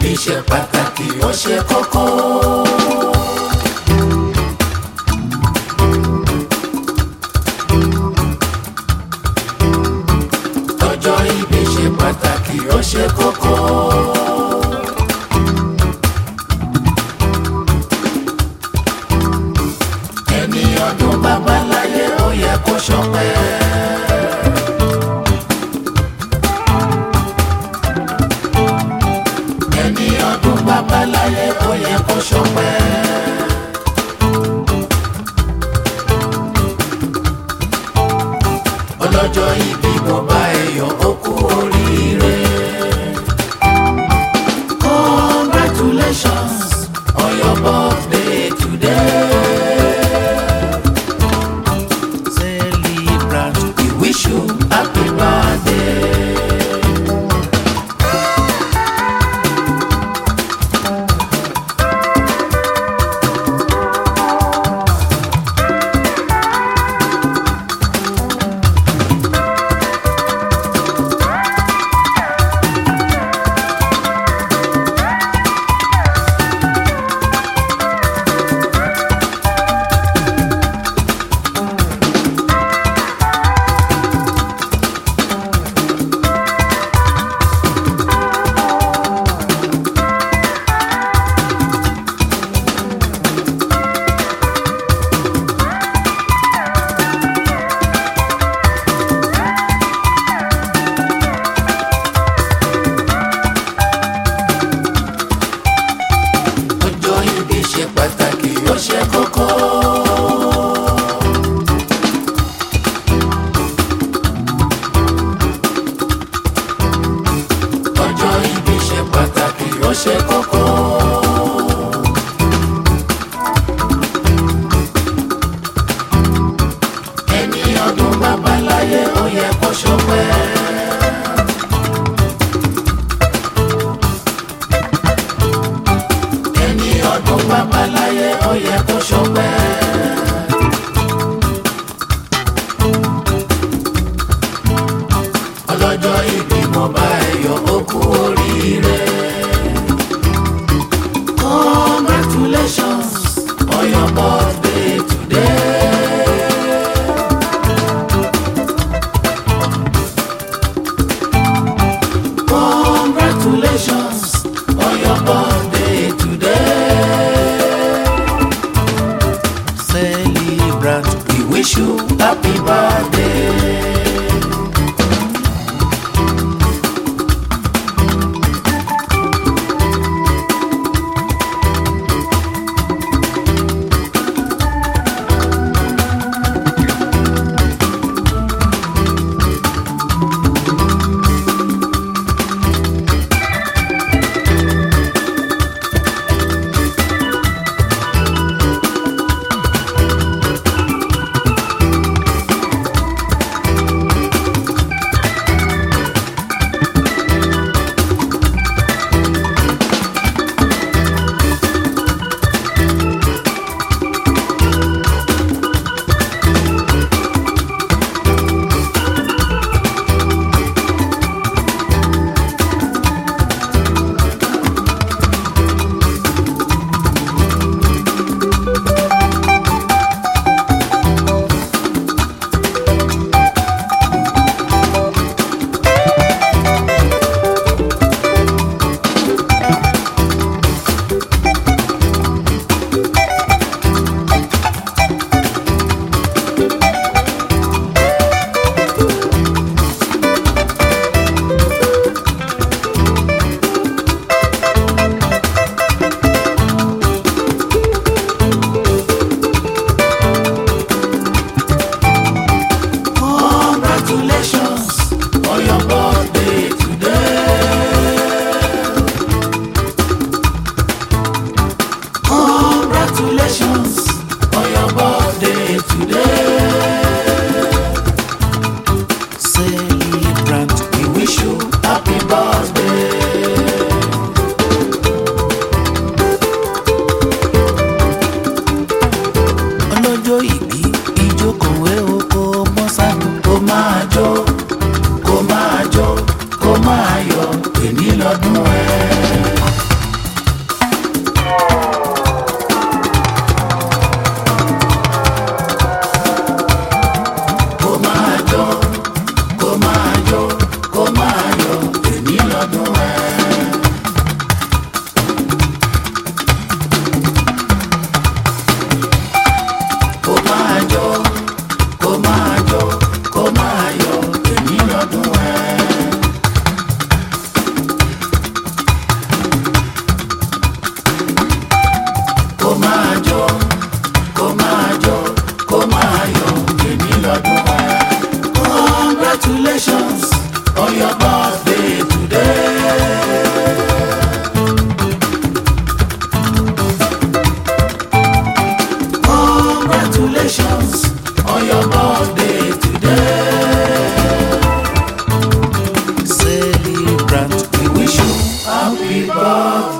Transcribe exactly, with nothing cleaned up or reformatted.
ìbí ṣe pàtàkì ó ṣe kókó. ọjọ́ ìbí ṣe pàtàkì ó ṣe kókó. ẹni ọdún bàbá láyé ó yẹ kó ṣọpẹ́. ẹni ọdún bàbá láyé ó yẹ kó ṣọpẹ́. ọlọ́jọ́ ìbí mo bá ẹ yọ̀ ó kú oríire. Congratulations on your birthday today. Celebrant, we wish you happy birthday. ṣe pàtàkì ó ṣe kókó. ọjọ́ ìbí ṣe pàtàkì ó ṣe kókó. ẹni ọdún bàbá láyé ó yẹ kó ṣọpẹ́. ọdún bàbá láyé ó yẹ kó ṣọpẹ́. ọlọ́jọ́ ìbí mo bá ẹ yọ̀ ó kú oríire. Congratulations on your birthday today. Congratulations on your birthday today. Celebrant, we wish you happy birthday.